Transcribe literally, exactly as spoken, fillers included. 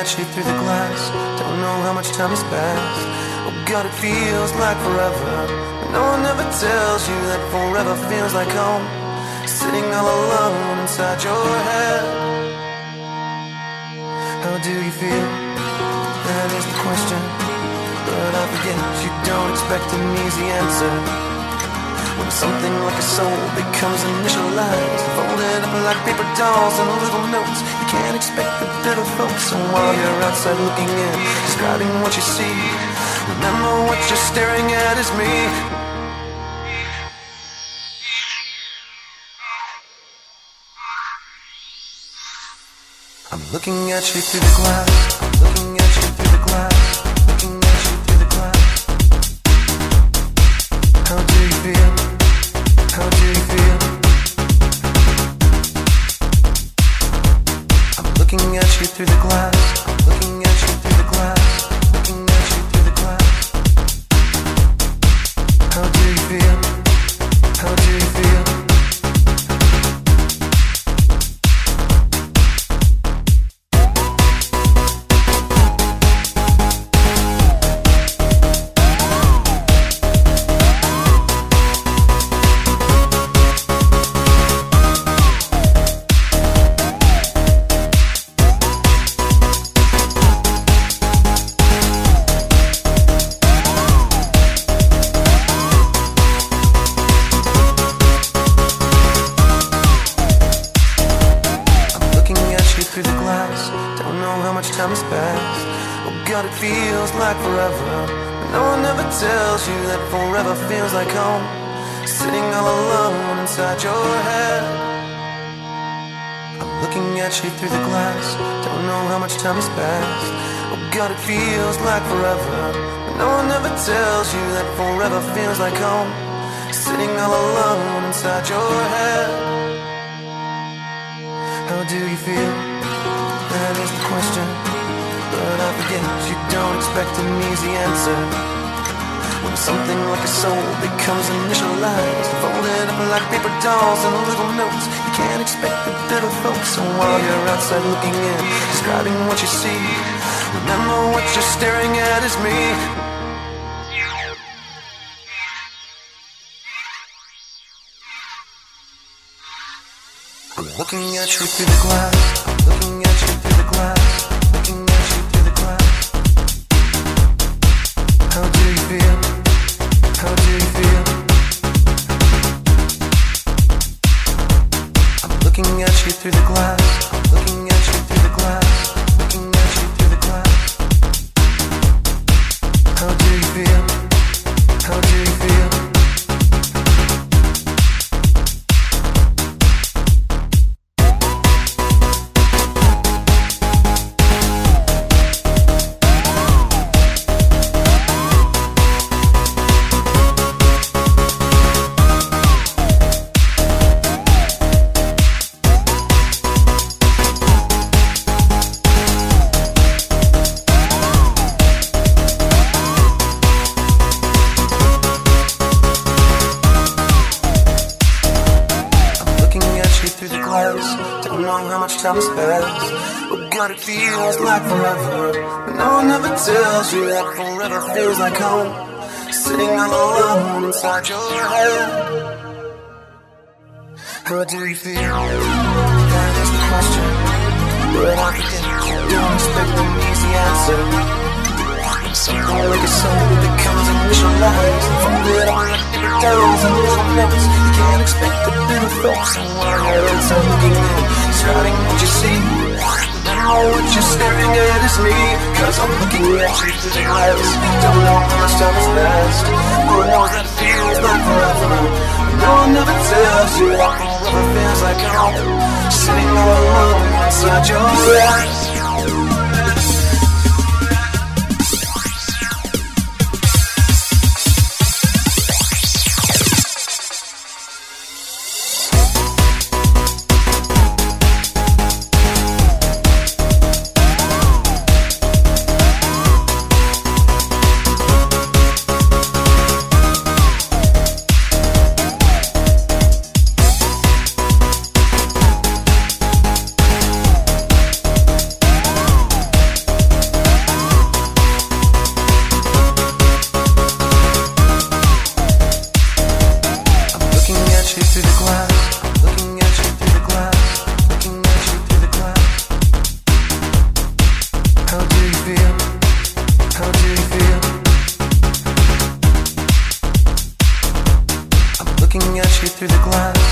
at you through the glass. Don't know how much time has passed. Oh God, it feels like forever, but no one ever tells you that forever feels like home. Sitting all alone inside your head. How do you feel? That is the question. But I forget you don't expect an easy answer. When something like a soul becomes initialized, folded up like paper dolls and little notes, you can't expect the bitter folks. So while you're outside looking in, describing what you see, remember what you're staring at is me. I'm looking at you through the glass. I'm looking at you through the glass. Looking at you through the glass. How do you feel? How do you feel? I'm looking at you through the glass. I'm looking at you through the glass. Looking at you through the glass. How do you feel? How do you feel? Time has passed. Oh God, it feels like forever, but no one ever tells you that forever feels like home. Sitting all alone inside your head. I'm looking at you through the glass. Don't know how much time has passed. Oh God, it feels like forever, but no one ever tells you that forever feels like home. Sitting all alone inside your head. How do you feel? That is the question. But I forget you don't expect an easy answer. When something like a soul becomes initialized, folded up like paper dolls and little notes, you can't expect the bitter folks. So while you're outside looking in, describing what you see, remember what you're staring at is me. I'm looking at you through the glass. I'm looking at you through the glass. Looking at you through the glass. How do you feel? How do you feel? I'm looking at you through the glass. I'm looking at you through the glass. Looking at you through the glass. How do you feel? How do you feel? Don't know how much time has passed. Oh God, it feels like forever, but no one ever tells you that forever feels like home. Sitting all alone inside your head. How do you feel? That is the question. But I forget you don't expect an easy answer. Something like a soul becomes initialized, folded up like paper dolls and little notes. You can't expect the bitter folks. And while you're outside looking in, describing what you see, remember what you're staring at is me. Cause I'm looking at you through the glass. Don't know how much time has passed. Who knows that it feels like forever. No one ever tells you that forever feels like home. Sitting all alone inside your eyes. through the glass.